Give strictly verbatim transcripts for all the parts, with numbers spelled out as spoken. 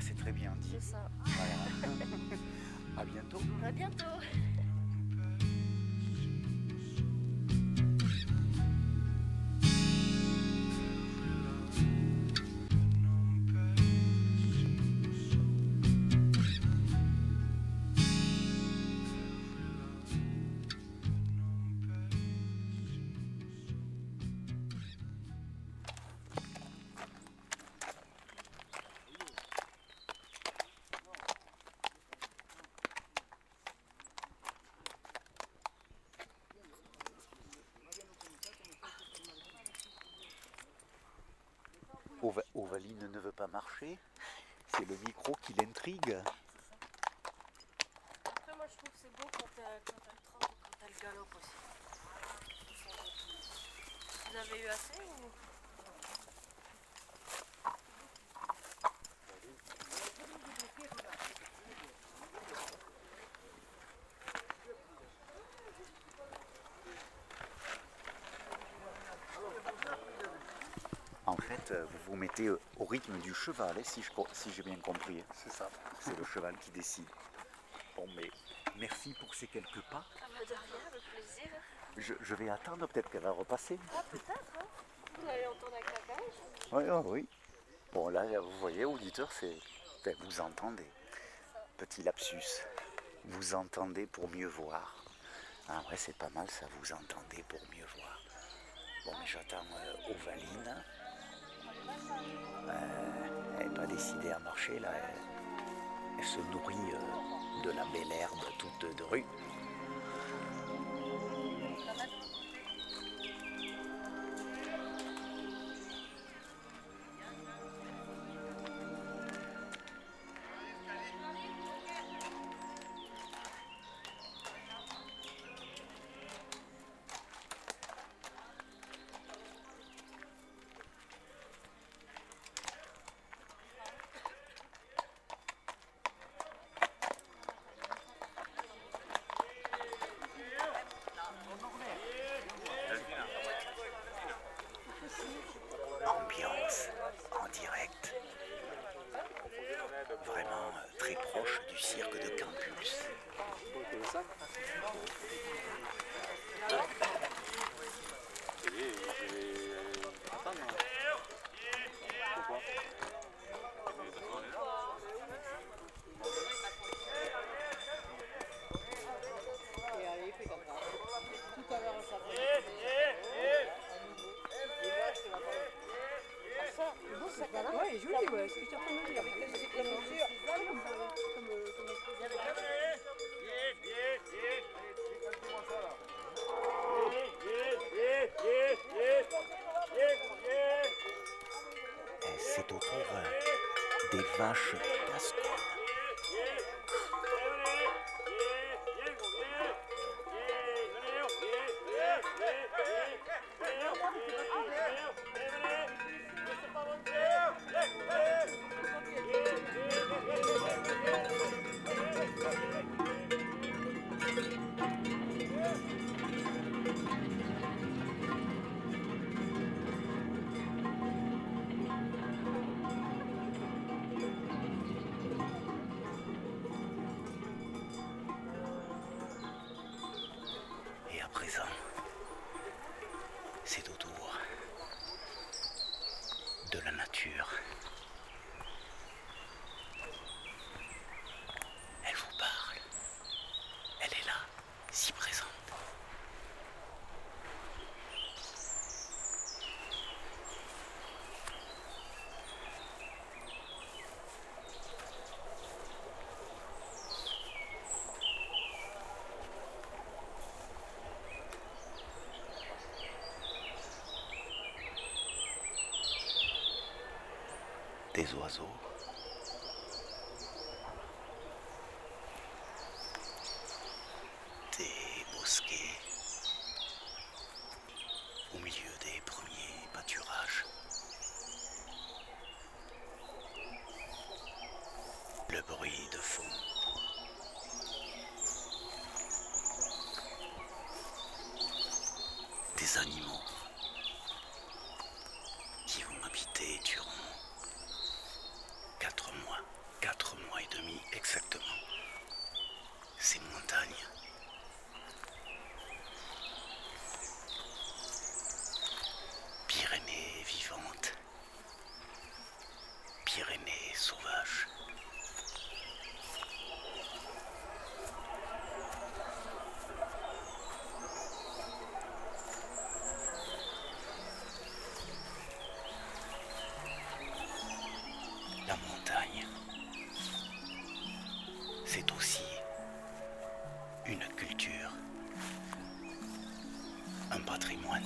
c'est très bien dit. C'est ça. Voilà. À bientôt. À bientôt. Ova- Ovaline ne veut pas marcher. C'est le micro qui l'intrigue. Après, moi, je trouve que c'est beau quand elle, quand elle trempe ou quand elle galope aussi. Vous avez eu assez ou... En fait, vous vous mettez au rythme du cheval, hein, si, je, si j'ai bien compris. C'est ça. C'est le cheval qui décide. Bon, mais merci pour ces quelques pas. Ah bah de rien, avec plaisir. Je, je vais attendre, peut-être qu'elle va repasser. Ah peut-être, hein. Vous allez entendre avec la calèche. Oui, oh, oui. Bon, là, vous voyez, auditeur, c'est... Ben, vous entendez. Petit lapsus. Vous entendez pour mieux voir. En vrai, c'est pas mal, ça, vous entendez pour mieux voir. Bon, mais j'attends euh, Ovaline. Euh, elle n'est pas décidée à marcher, là. Elle, elle se nourrit euh, de la belle herbe toute de rue. Ambiance en direct. Vraiment euh, très proche du cirque de Campus. Tout à l'heure, ça ouais, il est joli, ouais, ce que je suis en train de dire. Avec les mesures, comme C'est au tour euh, des vaches gasconnes. Et à présent, c'est au tour de la nature. Elle vous parle. Elle est là, si présente. Des oiseaux. Des bosquets. Au milieu des premiers pâturages. Le bruit de fond. Des animaux qui vont habiter durant et demi exactement. Ces montagnes. Pyrénées vivantes. Pyrénées sauvages. La montagne, c'est aussi une culture, un patrimoine.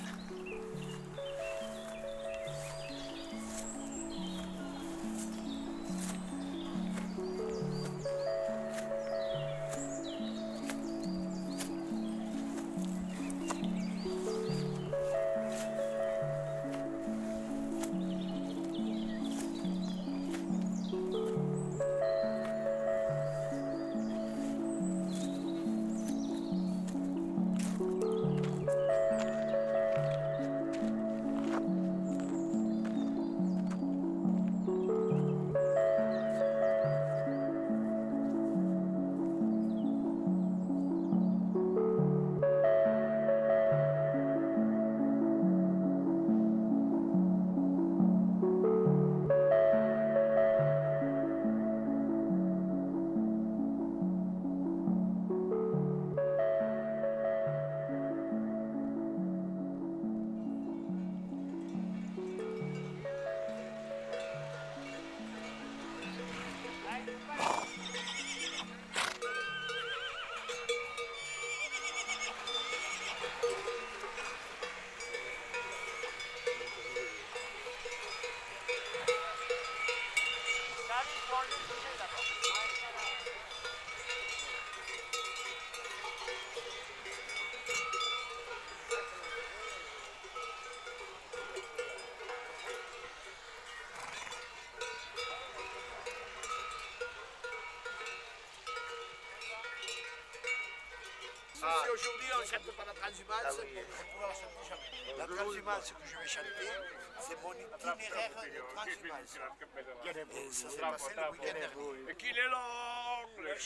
Ah. Si aujourd'hui on ne chante pas la transhumance, ah oui. On pourra la chanter jamais. La transhumance que je vais chanter, c'est mon itinéraire de transhumance. Et ça s'est passé le week-end dernier. Et qu'il est long le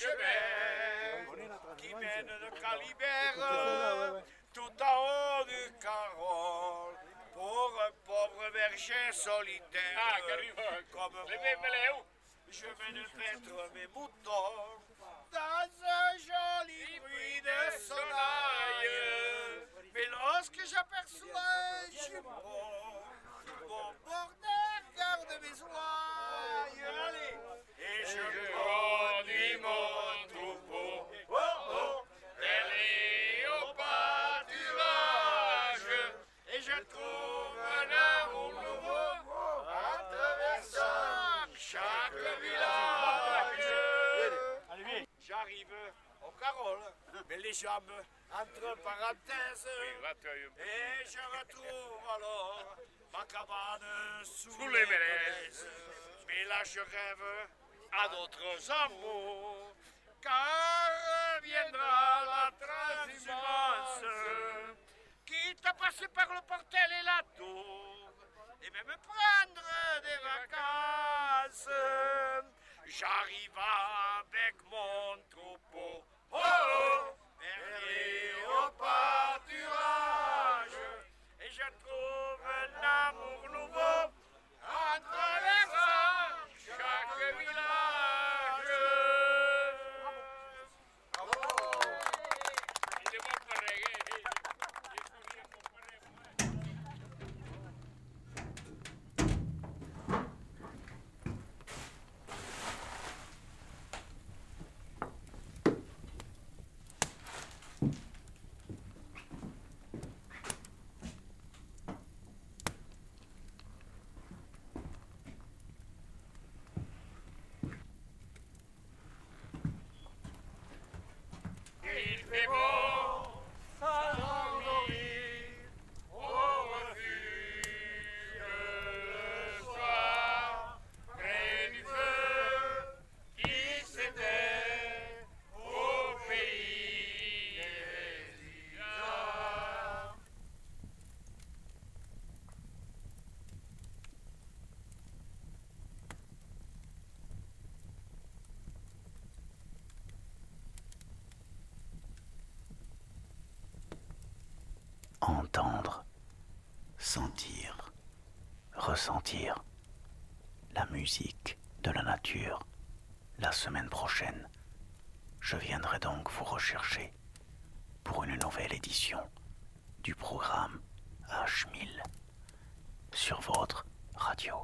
chemin qui mène de Calibert tout en haut du Carole pour un pauvre berger solitaire. Ah, comme moi, je mène paître mes moutons dans un joli bruit de soleil. Mais lorsque j'aperçois un jupon, mon bordel garde mes ouailles. Allez, et je conduis mon troupeau oh, oh, vers les hauts pâturages. Et je trouve un amour nouveau en traversant chaque village. J'arrive au Carole, mais les jambes entre parenthèses, et je retrouve alors ma cabane sous, sous les mélèzes. Mais là je rêve à d'autres amours, car viendra la transhumance, quitte à passer par le portel et la tour, et même prendre des vacances. J'arrive avec mon troupeau, oh, oh, vers les hauts pâturages, et je trouve un amour nouveau en traversant chaque village. Bravo. Il est bon pareil. ressentir la musique de la nature. La semaine prochaine, je viendrai donc vous rechercher pour une nouvelle édition du programme H mille sur votre radio.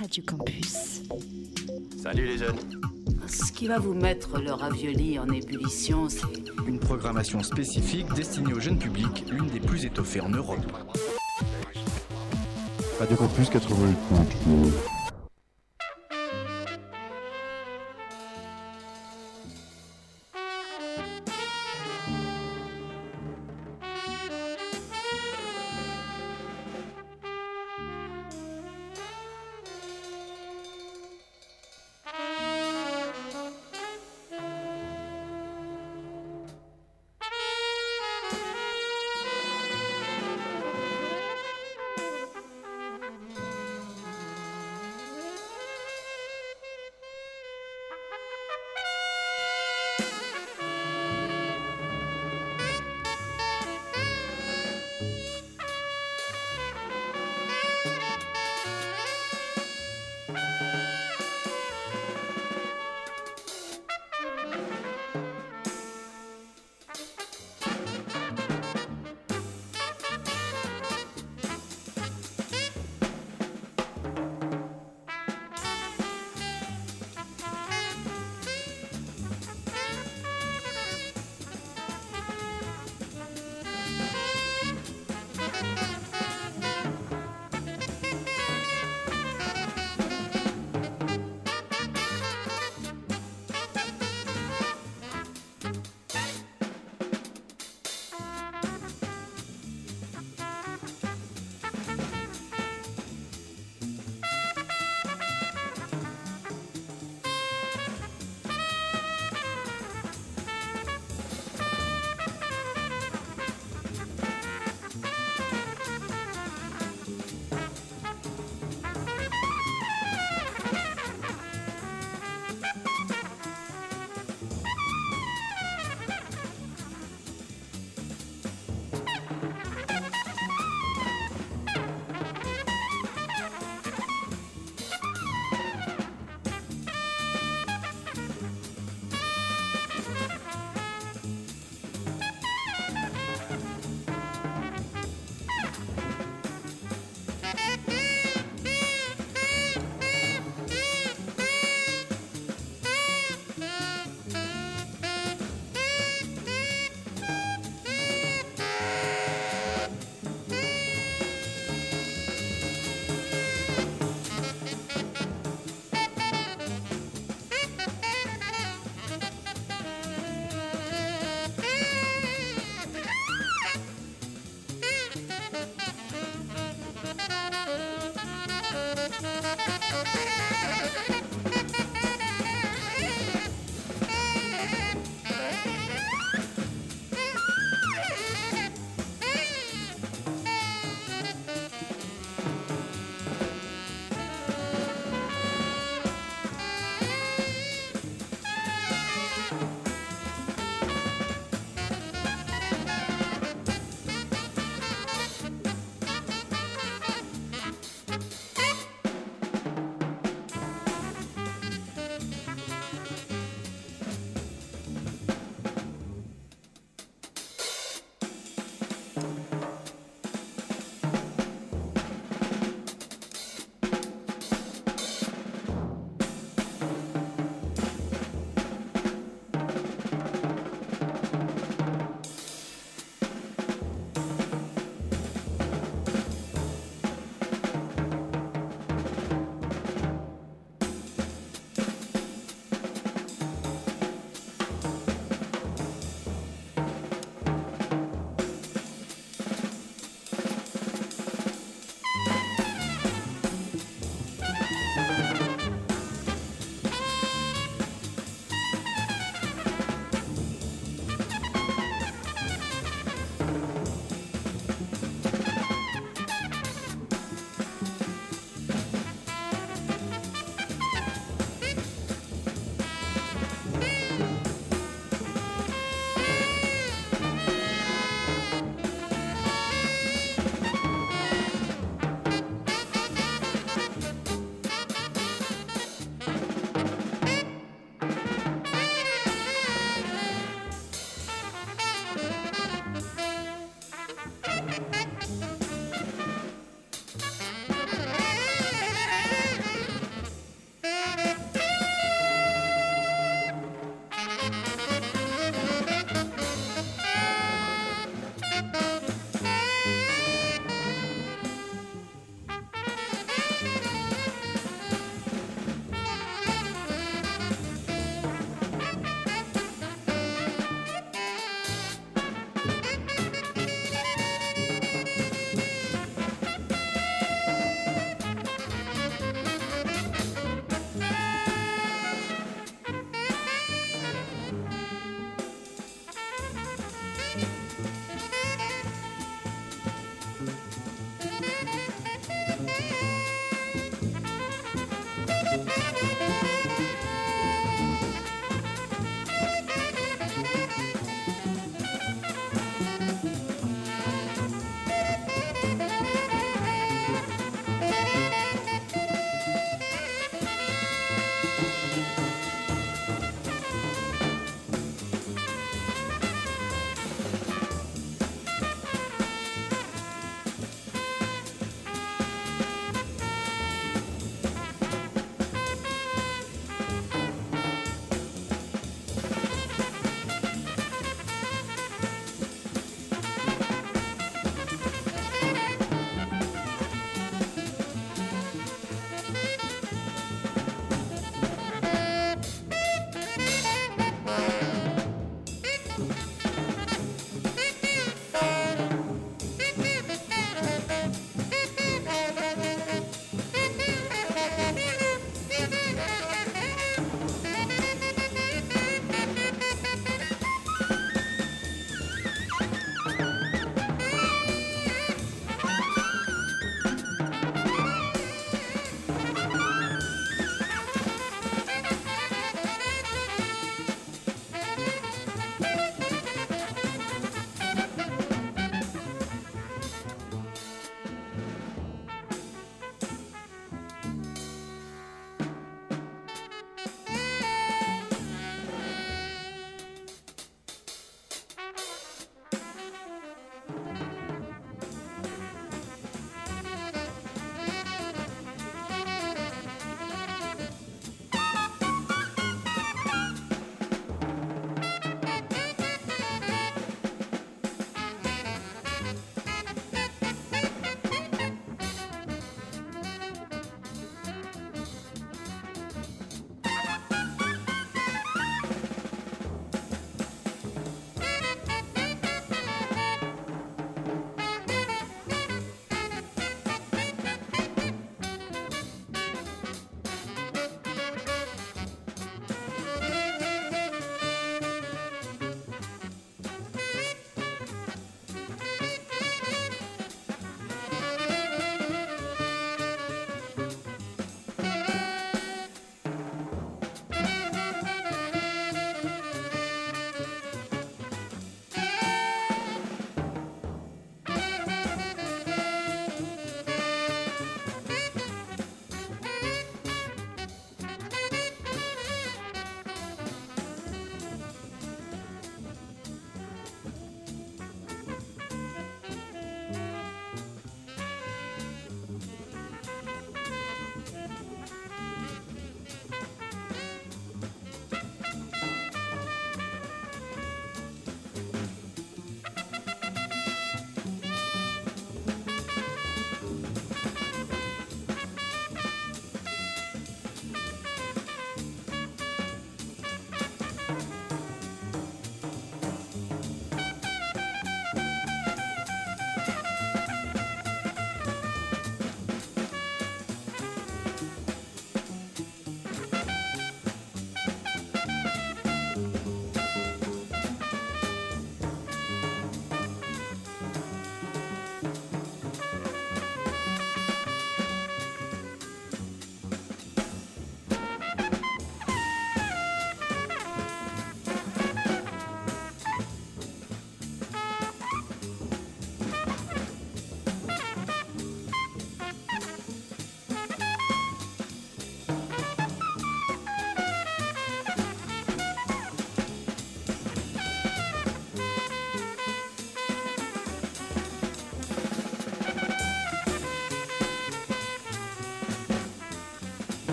Radio Campus. Salut les jeunes. Ce qui va vous mettre le ravioli en ébullition, c'est... Une programmation spécifique destinée au jeune public, l'une des plus étoffées en Europe. Radio Campus quatre-vingt-huit.